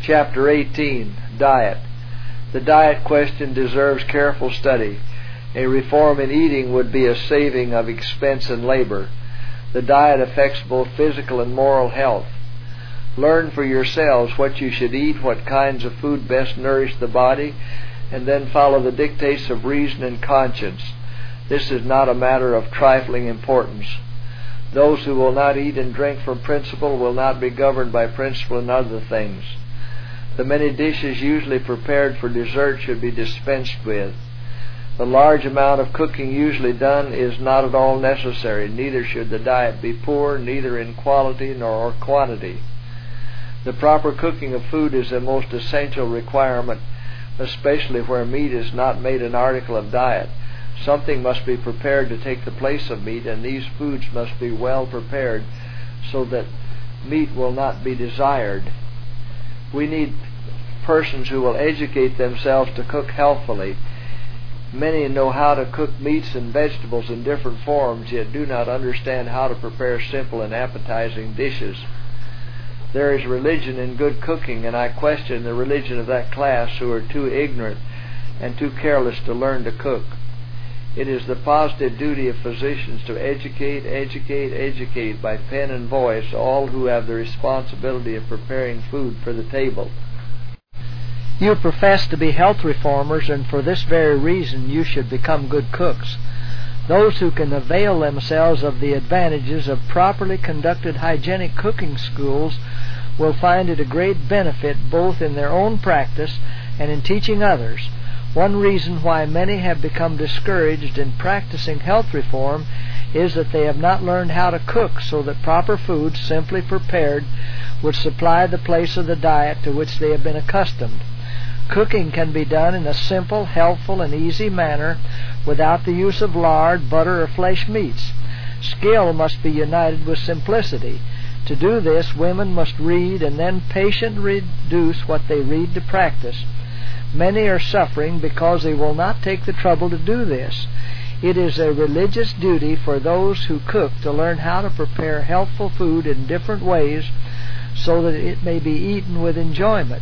Chapter 18, Diet. The diet question deserves careful study. A reform in eating would be a saving of expense and labor. The diet affects both physical and moral health. Learn for yourselves what you should eat, what kinds of food best nourish the body, and then follow the dictates of reason and conscience. This is not a matter of trifling importance. Those who will not eat and drink from principle will not be governed by principle in other things. The many dishes usually prepared for dessert should be dispensed with. The large amount of cooking usually done is not at all necessary. Neither should the diet be poor, neither in quality nor quantity. The proper cooking of food is a most essential requirement, especially where meat is not made an article of diet. Something must be prepared to take the place of meat, and these foods must be well prepared so that meat will not be desired. We need persons who will educate themselves to cook healthfully. Many know how to cook meats and vegetables in different forms, yet do not understand how to prepare simple and appetizing dishes. There is religion in good cooking, and I question the religion of that class who are too ignorant and too careless to learn to cook. It is the positive duty of physicians to educate by pen and voice all who have the responsibility of preparing food for the table. You profess to be health reformers, and for this very reason you should become good cooks. Those who can avail themselves of the advantages of properly conducted hygienic cooking schools will find it a great benefit both in their own practice and in teaching others. One reason why many have become discouraged in practicing health reform is that they have not learned how to cook so that proper food, simply prepared, would supply the place of the diet to which they have been accustomed. Cooking can be done in a simple, healthful, and easy manner without the use of lard, butter, or flesh meats. Skill must be united with simplicity. To do this, women must read and then patiently reduce what they read to practice. Many are suffering because they will not take the trouble to do this. It is a religious duty for those who cook to learn how to prepare healthful food in different ways so that it may be eaten with enjoyment.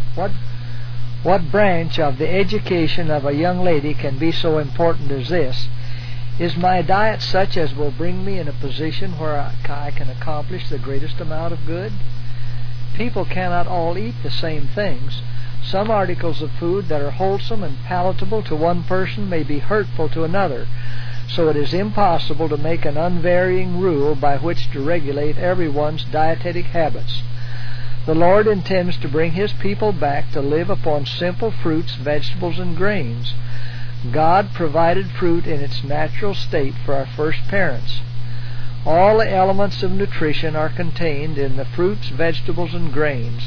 What branch of the education of a young lady can be so important as this? Is my diet such as will bring me in a position where I can accomplish the greatest amount of good? People cannot all eat the same things. Some articles of food that are wholesome and palatable to one person may be hurtful to another, so it is impossible to make an unvarying rule by which to regulate everyone's dietetic habits. The Lord intends to bring His people back to live upon simple fruits, vegetables, and grains. God provided fruit in its natural state for our first parents. All the elements of nutrition are contained in the fruits, vegetables, and grains.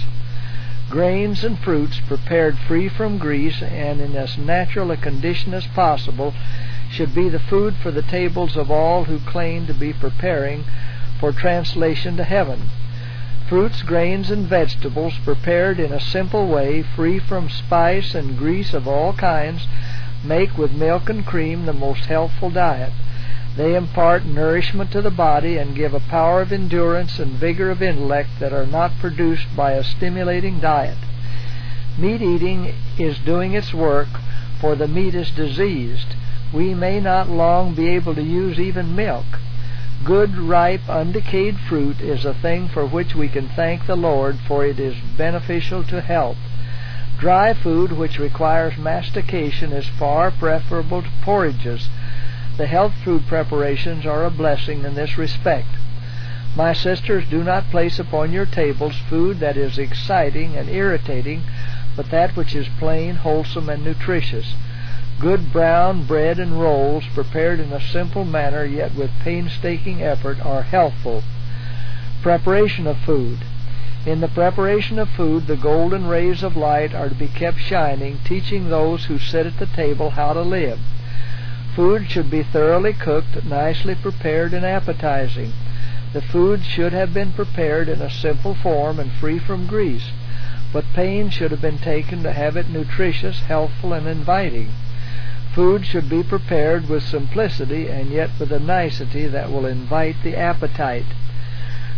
Grains and fruits prepared free from grease and in as natural a condition as possible should be the food for the tables of all who claim to be preparing for translation to heaven. Fruits, grains, and vegetables prepared in a simple way, free from spice and grease of all kinds, make with milk and cream the most healthful diet. They impart nourishment to the body and give a power of endurance and vigor of intellect that are not produced by a stimulating diet. Meat eating is doing its work, for the meat is diseased. We may not long be able to use even milk. Good, ripe, undecayed fruit is a thing for which we can thank the Lord, for it is beneficial to health. Dry food which requires mastication is far preferable to porridges. The health food preparations are a blessing in this respect. My sisters, do not place upon your tables food that is exciting and irritating, but that which is plain, wholesome, and nutritious. Good brown bread and rolls, prepared in a simple manner yet with painstaking effort, are healthful. Preparation of food. In the preparation of food, the golden rays of light are to be kept shining, teaching those who sit at the table how to live. Food should be thoroughly cooked, nicely prepared, and appetizing. The food should have been prepared in a simple form and free from grease, but pains should have been taken to have it nutritious, healthful, and inviting. Food should be prepared with simplicity and yet with a nicety that will invite the appetite.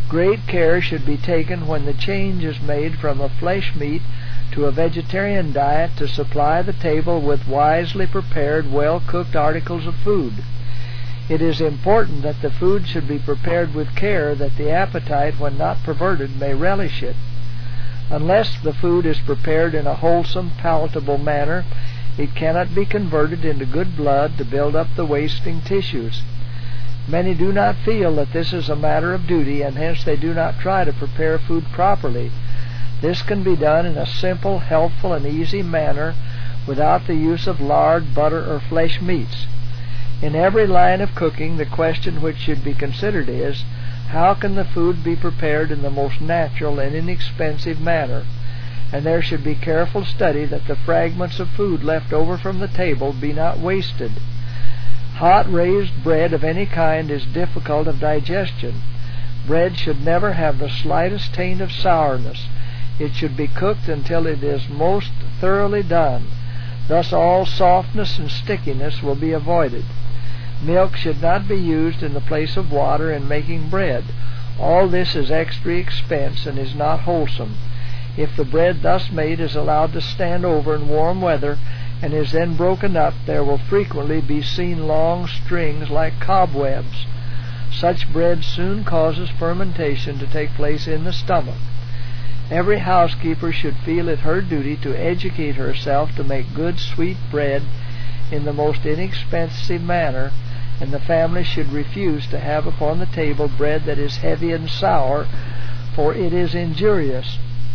Great care should be taken when the change is made from a flesh meat to a vegetarian diet to supply the table with wisely prepared, well-cooked articles of food. It is important that the food should be prepared with care that the appetite, when not perverted, may relish it. Unless the food is prepared in a wholesome, palatable manner, it cannot be converted into good blood to build up the wasting tissues. Many do not feel that this is a matter of duty, and hence they do not try to prepare food properly. This can be done in a simple, healthful, and easy manner without the use of lard, butter, or flesh meats. In every line of cooking, the question which should be considered is, how can the food be prepared in the most natural and inexpensive manner? And there should be careful study that the fragments of food left over from the table be not wasted. Hot raised bread of any kind is difficult of digestion. Bread should never have the slightest taint of sourness. It should be cooked until it is most thoroughly done. Thus all softness and stickiness will be avoided. Milk should not be used in the place of water in making bread. All this is extra expense and is not wholesome. If the bread thus made is allowed to stand over in warm weather and is then broken up, there will frequently be seen long strings like cobwebs. Such bread soon causes fermentation to take place in the stomach. Every housekeeper should feel it her duty to educate herself to make good sweet bread in the most inexpensive manner, and the family should refuse to have upon the table bread that is heavy and sour, for it is injurious.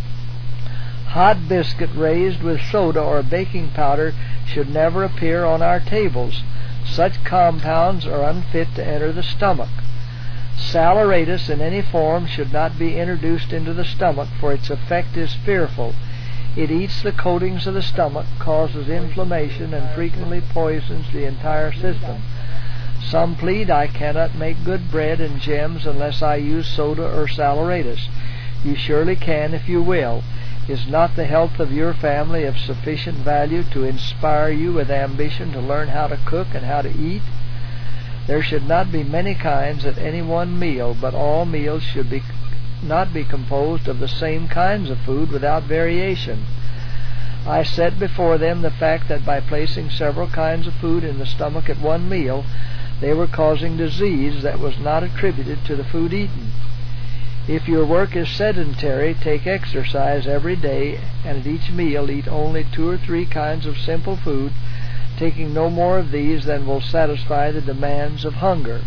Hot biscuit raised with soda or baking powder should never appear on our tables. Such compounds are unfit to enter the stomach. Saleratus in any form should not be introduced into the stomach, for its effect is fearful. It eats the coatings of the stomach, causes inflammation, and frequently poisons the entire system. Some plead, I cannot make good bread and gems unless I use soda or saleratus. You surely can if you will. Is not the health of your family of sufficient value to inspire you with ambition to learn how to cook and how to eat? There should not be many kinds at any one meal, but all meals should not be composed of the same kinds of food without variation. I set before them the fact that by placing several kinds of food in the stomach at one meal, they were causing disease that was not attributed to the food eaten. If your work is sedentary, take exercise every day, and at each meal eat only 2 or 3 kinds of simple food, taking no more of these than will satisfy the demands of hunger.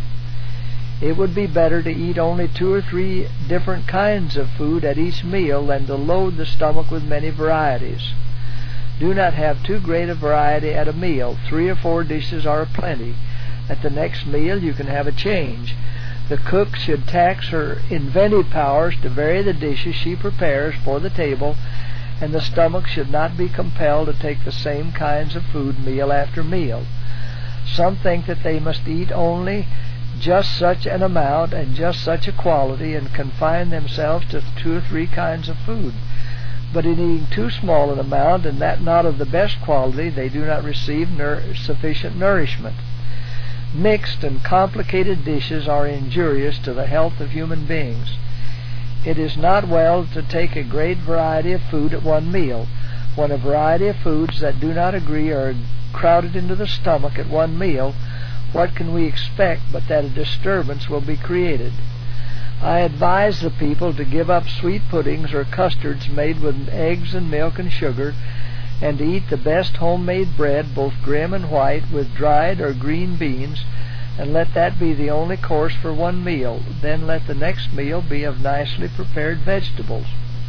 It would be better to eat only 2 or 3 different kinds of food at each meal than to load the stomach with many varieties. Do not have too great a variety at a meal. 3 or 4 dishes are plenty. At the next meal you can have a change. The cook should tax her inventive powers to vary the dishes she prepares for the table, and the stomach should not be compelled to take the same kinds of food meal after meal. Some think that they must eat only just such an amount and just such a quality, and confine themselves to 2 or 3 kinds of food. But in eating too small an amount, and that not of the best quality, they do not receive sufficient nourishment. Mixed and complicated dishes are injurious to the health of human beings. It is not well to take a great variety of food at one meal. When a variety of foods that do not agree are crowded into the stomach at one meal, what can we expect but that a disturbance will be created? I advise the people to give up sweet puddings or custards made with eggs and milk and sugar, and to eat the best homemade bread, both grim and white, with dried or green beans, and let that be the only course for one meal. Then let the next meal be of nicely prepared vegetables.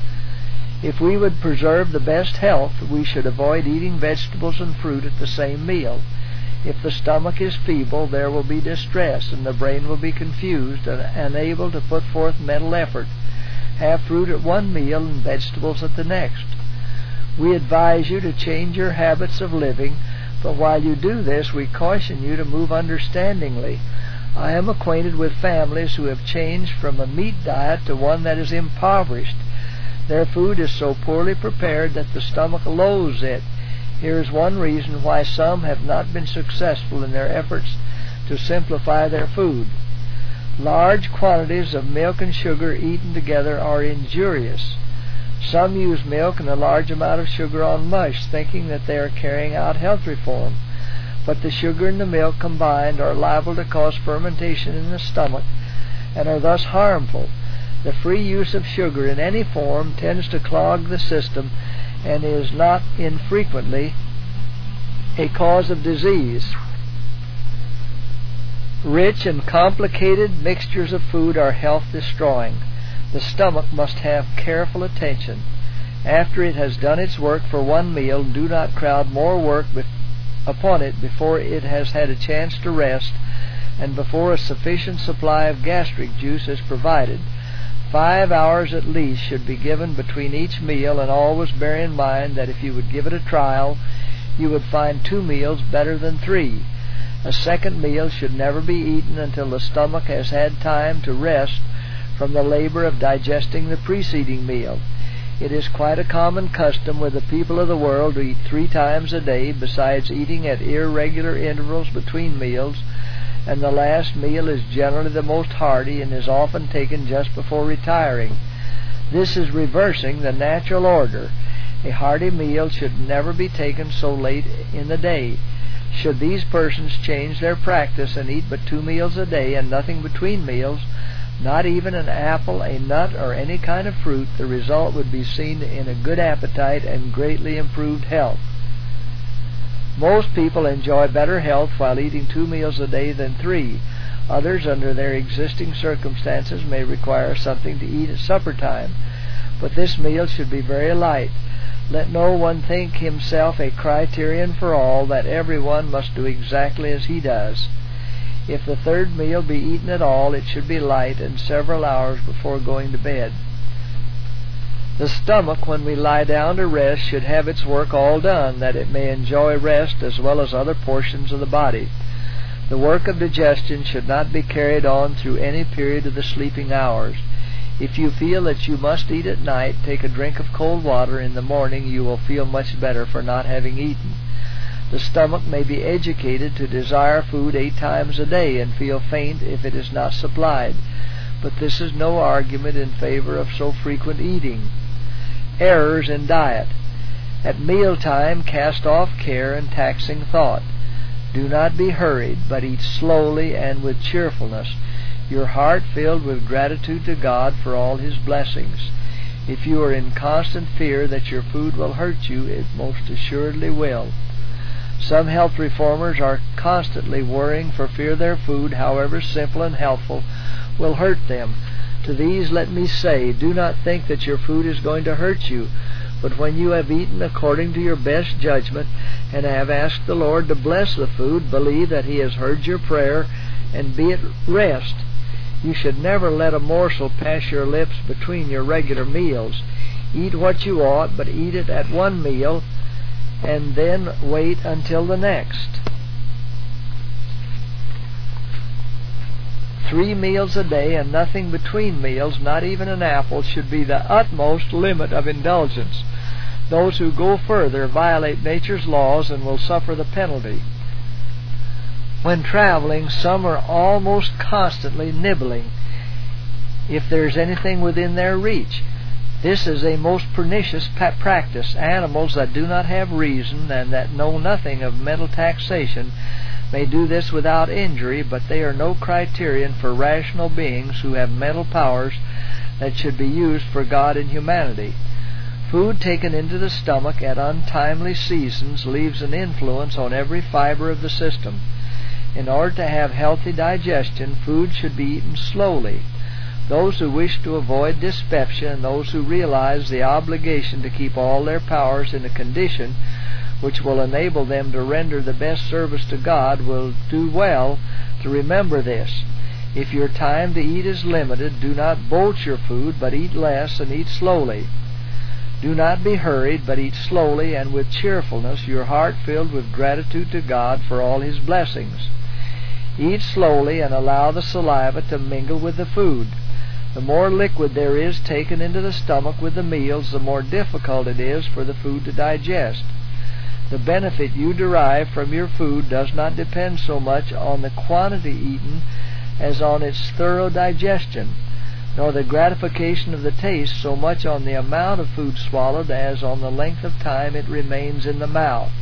If we would preserve the best health, we should avoid eating vegetables and fruit at the same meal. If the stomach is feeble, there will be distress, and the brain will be confused and unable to put forth mental effort. Have fruit at one meal and vegetables at the next. We advise you to change your habits of living, but while you do this, we caution you to move understandingly. I am acquainted with families who have changed from a meat diet to one that is impoverished. Their food is so poorly prepared that the stomach loathes it. Here is one reason why some have not been successful in their efforts to simplify their food. Large quantities of milk and sugar eaten together are injurious. Some use milk and a large amount of sugar on mush, thinking that they are carrying out health reform. But the sugar and the milk combined are liable to cause fermentation in the stomach and are thus harmful. The free use of sugar in any form tends to clog the system and is not infrequently a cause of disease. Rich and complicated mixtures of food are health-destroying. The stomach must have careful attention. After it has done its work for one meal, do not crowd more work upon it before it has had a chance to rest and before a sufficient supply of gastric juice is provided. 5 hours at least should be given between each meal, and always bear in mind that if you would give it a trial, you would find 2 meals better than 3. A second meal should never be eaten until the stomach has had time to rest from the labor of digesting the preceding meal. It is quite a common custom with the people of the world to eat 3 times a day, besides eating at irregular intervals between meals, and the last meal is generally the most hearty and is often taken just before retiring. This is reversing the natural order. A hearty meal should never be taken so late in the day. Should these persons change their practice and eat but 2 meals a day and nothing between meals, not even an apple, a nut, or any kind of fruit, the result would be seen in a good appetite and greatly improved health. Most people enjoy better health while eating 2 meals a day than 3. Others, under their existing circumstances, may require something to eat at supper time, but this meal should be very light. Let no one think himself a criterion for all, that everyone must do exactly as he does. If the third meal be eaten at all, it should be light and several hours before going to bed. The stomach, when we lie down to rest, should have its work all done, that it may enjoy rest as well as other portions of the body. The work of digestion should not be carried on through any period of the sleeping hours. If you feel that you must eat at night, take a drink of cold water in the morning. You will feel much better for not having eaten. The stomach may be educated to desire food 8 times a day and feel faint if it is not supplied, but this is no argument in favor of so frequent eating. Errors in diet. At mealtime, cast off care and taxing thought. Do not be hurried, but eat slowly and with cheerfulness, your heart filled with gratitude to God for all His blessings. If you are in constant fear that your food will hurt you, it most assuredly will. Some health reformers are constantly worrying for fear their food, however simple and healthful, will hurt them. To these let me say, do not think that your food is going to hurt you, but when you have eaten according to your best judgment and have asked the Lord to bless the food, believe that He has heard your prayer and be at rest. You should never let a morsel pass your lips between your regular meals. Eat what you ought, but eat it at one meal, and then wait until the next. 3 meals a day and nothing between meals, not even an apple, should be the utmost limit of indulgence. Those who go further violate nature's laws and will suffer the penalty. When traveling, some are almost constantly nibbling if there is anything within their reach. This is a most pernicious practice. Animals that do not have reason and that know nothing of mental taxation may do this without injury, but they are no criterion for rational beings who have mental powers that should be used for God and humanity. Food taken into the stomach at untimely seasons leaves an influence on every fiber of the system. In order to have healthy digestion, food should be eaten slowly. Those who wish to avoid dyspepsia and those who realize the obligation to keep all their powers in a condition which will enable them to render the best service to God will do well to remember this. If your time to eat is limited, do not bolch your food, but eat less and eat slowly. Do not be hurried, but eat slowly and with cheerfulness, your heart filled with gratitude to God for all His blessings. Eat slowly and allow the saliva to mingle with the food. The more liquid there is taken into the stomach with the meals, the more difficult it is for the food to digest. The benefit you derive from your food does not depend so much on the quantity eaten as on its thorough digestion, nor the gratification of the taste so much on the amount of food swallowed as on the length of time it remains in the mouth.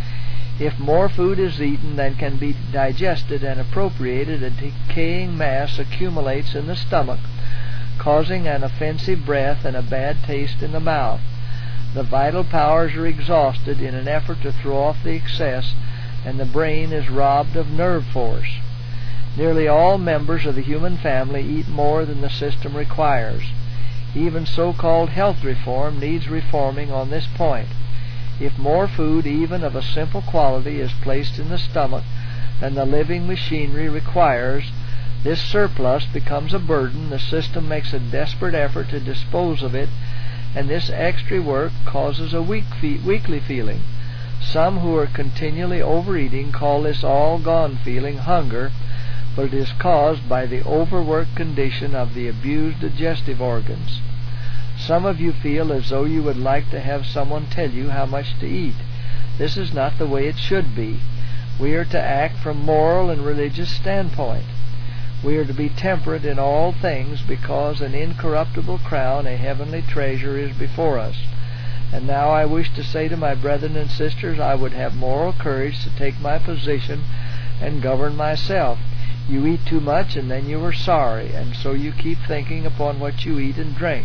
If more food is eaten than can be digested and appropriated, a decaying mass accumulates in the stomach, causing an offensive breath and a bad taste in the mouth. The vital powers are exhausted in an effort to throw off the excess, and the brain is robbed of nerve force. Nearly all members of the human family eat more than the system requires. Even so-called health reform needs reforming on this point. If more food, even of a simple quality, is placed in the stomach than the living machinery requires, this surplus becomes a burden. The system makes a desperate effort to dispose of it, and this extra work causes a weakly feeling. Some who are continually overeating call this all-gone feeling hunger, but it is caused by the overworked condition of the abused digestive organs. Some of you feel as though you would like to have someone tell you how much to eat. This is not the way it should be. We are to act from moral and religious standpoint. We are to be temperate in all things, because an incorruptible crown, a heavenly treasure, is before us. And now I wish to say to my brethren and sisters, I would have moral courage to take my position and govern myself. You eat too much, and then you are sorry, and so you keep thinking upon what you eat and drink.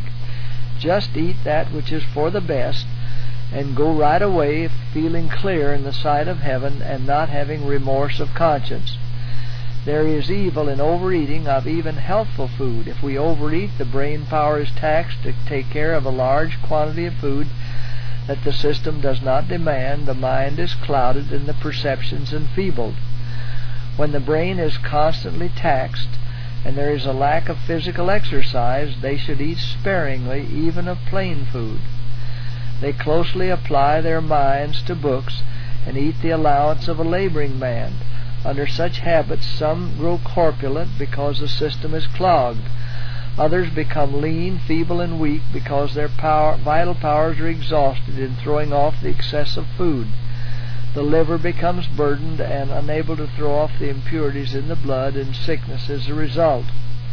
Just eat that which is for the best, and go right away feeling clear in the sight of heaven and not having remorse of conscience. There is evil in overeating of even healthful food. If we overeat, the brain power is taxed to take care of a large quantity of food that the system does not demand. The mind is clouded and the perceptions enfeebled. When the brain is constantly taxed and there is a lack of physical exercise, they should eat sparingly, even of plain food. They closely apply their minds to books and eat the allowance of a laboring man. Under such habits, some grow corpulent because the system is clogged. Others become lean, feeble, and weak because their vital powers are exhausted in throwing off the excessive food. The liver becomes burdened and unable to throw off the impurities in the blood, and sickness is the result.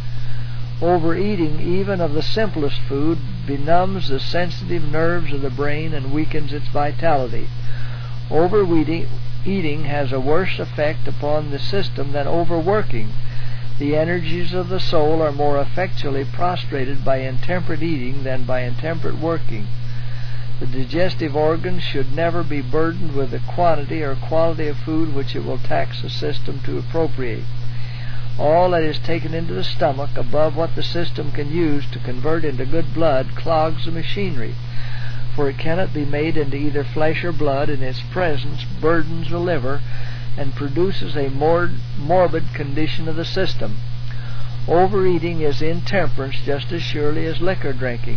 Overeating, even of the simplest food, benumbs the sensitive nerves of the brain and weakens its vitality. Overeating has a worse effect upon the system than overworking. The energies of the soul are more effectually prostrated by intemperate eating than by intemperate working. The digestive organs should never be burdened with the quantity or quality of food which it will tax the system to appropriate. All that is taken into the stomach above what the system can use to convert into good blood clogs the machinery, for it cannot be made into either flesh or blood, and its presence burdens the liver and produces a morbid condition of the system. Overeating is intemperance just as surely as liquor drinking.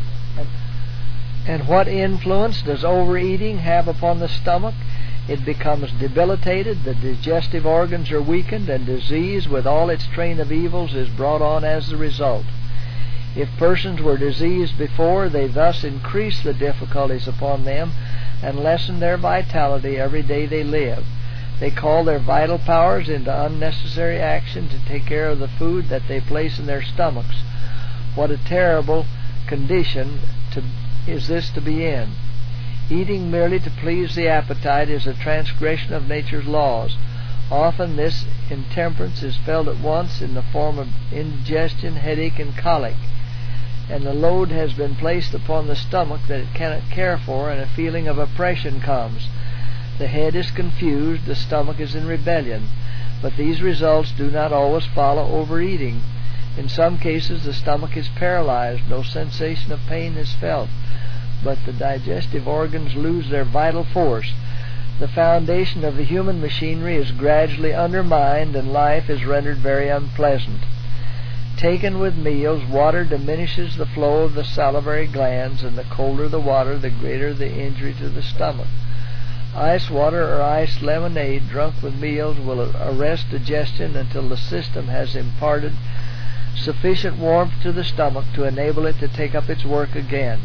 And what influence does overeating have upon the stomach? It becomes debilitated, the digestive organs are weakened, and disease with all its train of evils is brought on as the result. If persons were diseased before, they thus increase the difficulties upon them and lessen their vitality every day they live. They call their vital powers into unnecessary action to take care of the food that they place in their stomachs. What a terrible condition is this to be in. Eating merely to please the appetite is a transgression of nature's laws. Often this intemperance is felt at once in the form of indigestion, headache, and colic, and the load has been placed upon the stomach that it cannot care for, and a feeling of oppression comes. The head is confused, the stomach is in rebellion, but these results do not always follow overeating. In some cases the stomach is paralyzed, no sensation of pain is felt, but the digestive organs lose their vital force. The foundation of the human machinery is gradually undermined, and life is rendered very unpleasant. Taken with meals, water diminishes the flow of the salivary glands, and the colder the water, the greater the injury to the stomach. Ice water or iced lemonade drunk with meals will arrest digestion until the system has imparted sufficient warmth to the stomach to enable it to take up its work again.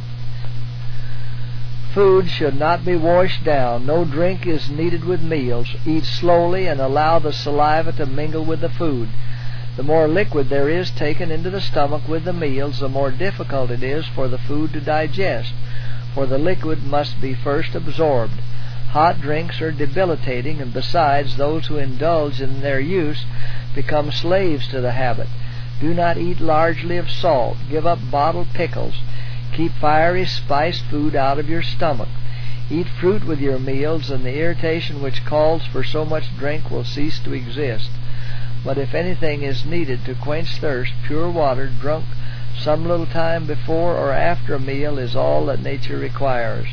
Food should not be washed down. No drink is needed with meals. Eat slowly and allow the saliva to mingle with the food. The more liquid there is taken into the stomach with the meals, the more difficult it is for the food to digest, for the liquid must be first absorbed. Hot drinks are debilitating, and besides, those who indulge in their use become slaves to the habit. Do not eat largely of salt. Give up bottled pickles. Keep fiery, spiced food out of your stomach. Eat fruit with your meals, and the irritation which calls for so much drink will cease to exist. But if anything is needed to quench thirst, pure water drunk some little time before or after a meal is all that nature requires.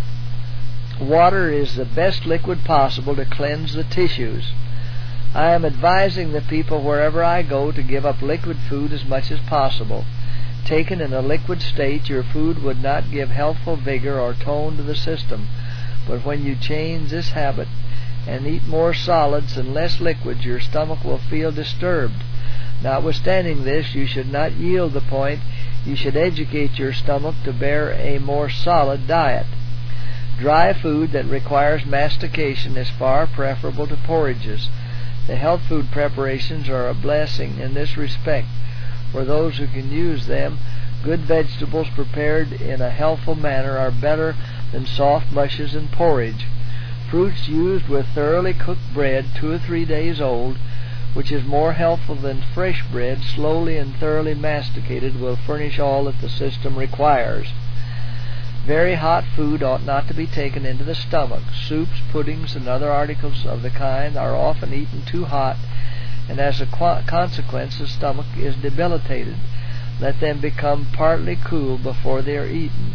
Water is the best liquid possible to cleanse the tissues. I am advising the people wherever I go to give up liquid food as much as possible. Taken in a liquid state, your food would not give healthful vigor or tone to the system. But when you change this habit and eat more solids and less liquids, your stomach will feel disturbed. Notwithstanding this, you should not yield the point. You should educate your stomach to bear a more solid diet. Dry food that requires mastication is far preferable to porridges. The health food preparations are a blessing in this respect. For those who can use them, good vegetables prepared in a healthful manner are better than soft mushes and porridge. Fruits used with thoroughly cooked bread 2 or 3 days old, which is more healthful than fresh bread, slowly and thoroughly masticated, will furnish all that the system requires. Very hot food ought not to be taken into the stomach. Soups, puddings, and other articles of the kind are often eaten too hot, and as a consequence the stomach is debilitated. Let them become partly cool before they are eaten.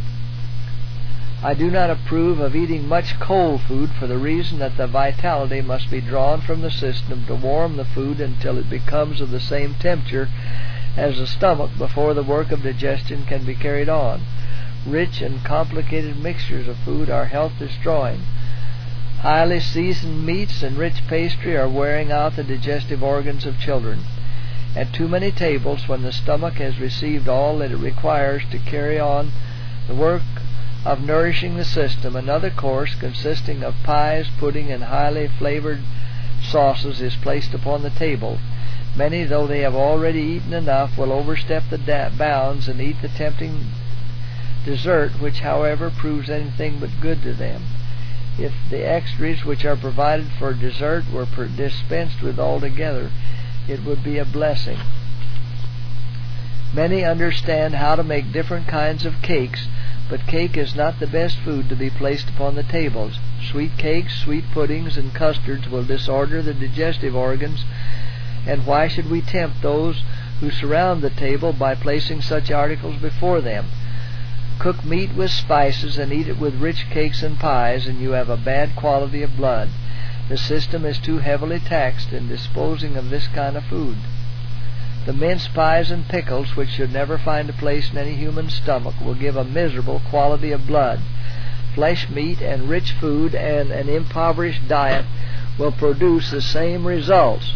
I do not approve of eating much cold food for the reason that the vitality must be drawn from the system to warm the food until it becomes of the same temperature as the stomach before the work of digestion can be carried on. Rich and complicated mixtures of food are health-destroying. Highly seasoned meats and rich pastry are wearing out the digestive organs of children. At too many tables, when the stomach has received all that it requires to carry on the work of nourishing the system, another course consisting of pies, pudding, and highly flavored sauces is placed upon the table. Many, though they have already eaten enough, will overstep the bounds and eat the tempting dessert, which, however, proves anything but good to them. If the extras which are provided for dessert were dispensed with altogether, it would be a blessing. Many understand how to make different kinds of cakes, but cake is not the best food to be placed upon the tables. Sweet cakes, sweet puddings, and custards will disorder the digestive organs, and why should we tempt those who surround the table by placing such articles before them? Cook meat with spices and eat it with rich cakes and pies, and you have a bad quality of blood. The system is too heavily taxed in disposing of this kind of food. The mince pies and pickles, which should never find a place in any human stomach, will give a miserable quality of blood. Flesh meat and rich food and an impoverished diet will produce the same results.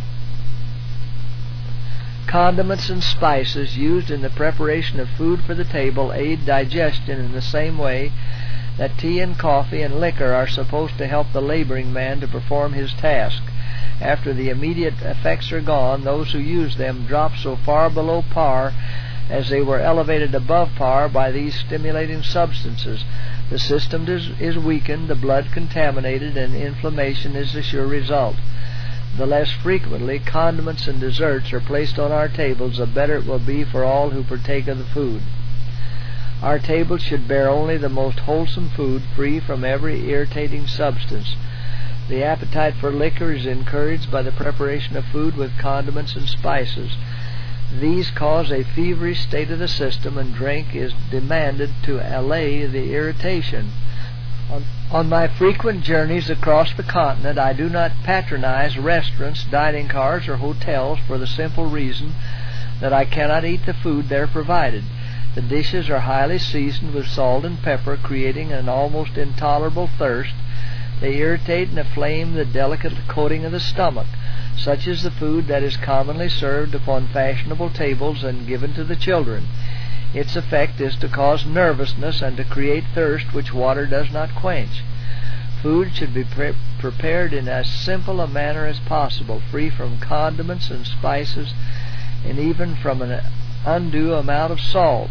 Condiments and spices used in the preparation of food for the table aid digestion in the same way that tea and coffee and liquor are supposed to help the laboring man to perform his task. After the immediate effects are gone, those who use them drop so far below par as they were elevated above par by these stimulating substances. The system is weakened, the blood contaminated, and inflammation is the sure result. The less frequently condiments and desserts are placed on our tables, the better it will be for all who partake of the food. Our tables should bear only the most wholesome food, free from every irritating substance. The appetite for liquor is encouraged by the preparation of food with condiments and spices. These cause a feverish state of the system, and drink is demanded to allay the irritation. On my frequent journeys across the continent, I do not patronize restaurants, dining cars, or hotels for the simple reason that I cannot eat the food there provided. The dishes are highly seasoned with salt and pepper, creating an almost intolerable thirst. They irritate and inflame the delicate coating of the stomach. Such is the food that is commonly served upon fashionable tables and given to the children. Its effect is to cause nervousness and to create thirst which water does not quench. Food should be prepared in as simple a manner as possible, free from condiments and spices, and even from an undue amount of salt.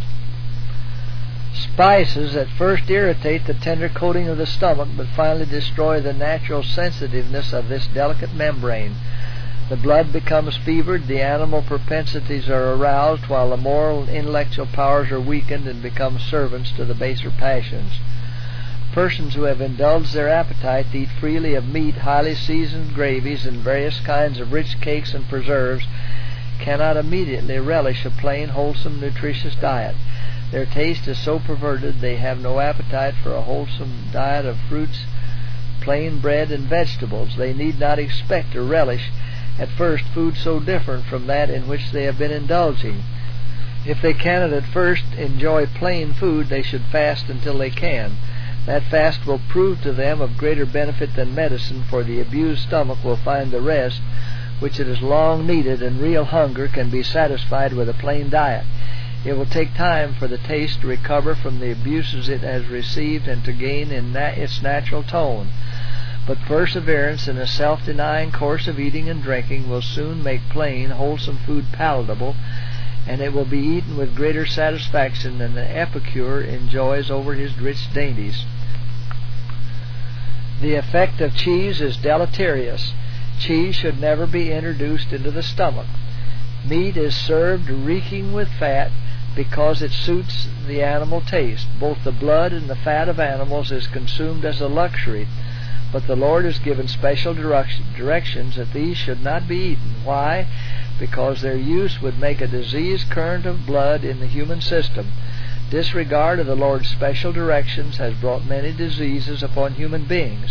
Spices at first irritate the tender coating of the stomach, but finally destroy the natural sensitiveness of this delicate membrane. The blood becomes fevered, the animal propensities are aroused, while the moral and intellectual powers are weakened and become servants to the baser passions. Persons who have indulged their appetite to eat freely of meat, highly seasoned gravies, and various kinds of rich cakes and preserves cannot immediately relish a plain, wholesome, nutritious diet. Their taste is so perverted they have no appetite for a wholesome diet of fruits, plain bread, and vegetables. They need not expect or relish at first food so different from that in which they have been indulging. If they cannot at first enjoy plain food, they should fast until they can. That fast will prove to them of greater benefit than medicine, for the abused stomach will find the rest which it has long needed, and real hunger can be satisfied with a plain diet. It will take time for the taste to recover from the abuses it has received and to gain in its natural tone. But perseverance in a self-denying course of eating and drinking will soon make plain, wholesome food palatable, and it will be eaten with greater satisfaction than the epicure enjoys over his rich dainties. The effect of cheese is deleterious. Cheese should never be introduced into the stomach. Meat is served reeking with fat because it suits the animal taste. Both the blood and the fat of animals is consumed as a luxury, but the Lord has given special directions that these should not be eaten. Why? Because their use would make a diseased current of blood in the human system. Disregard of the Lord's special directions has brought many diseases upon human beings.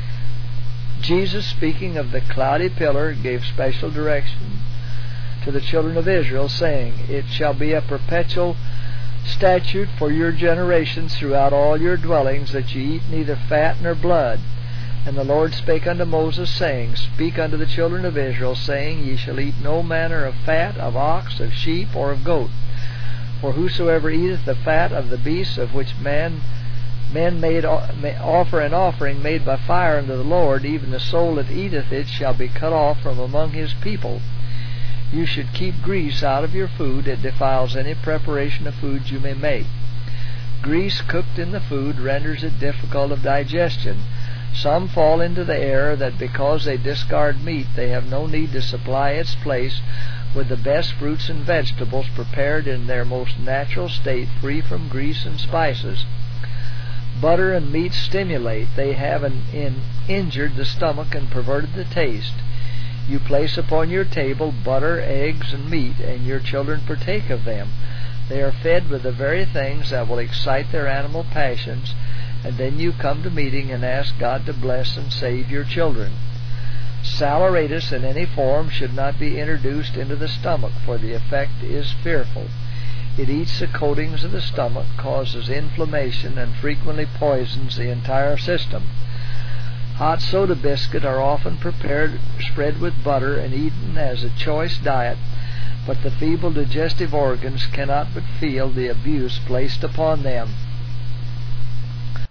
Jesus, speaking of the cloudy pillar, gave special direction to the children of Israel, saying, "It shall be a perpetual statute for your generations throughout all your dwellings, that ye eat neither fat nor blood." And the Lord spake unto Moses, saying, "Speak unto the children of Israel, saying, Ye shall eat no manner of fat of ox, of sheep, or of goat. For whosoever eateth the fat of the beasts of which men may offer an offering made by fire unto the Lord, even the soul that eateth it shall be cut off from among his people. You should keep grease out of your food. It defiles any preparation of food you may make. Grease cooked in the food renders it difficult of digestion. Some fall into the error that because they discard meat, they have no need to supply its place with the best fruits and vegetables prepared in their most natural state, free from grease and spices. Butter and meat stimulate. They have injured the stomach and perverted the taste. You place upon your table butter, eggs, and meat, and your children partake of them. They are fed with the very things that will excite their animal passions, and then you come to meeting and ask God to bless and save your children. Saleratus in any form should not be introduced into the stomach, for the effect is fearful. It eats the coatings of the stomach, causes inflammation, and frequently poisons the entire system. Hot soda biscuit are often prepared, spread with butter, and eaten as a choice diet, but the feeble digestive organs cannot but feel the abuse placed upon them.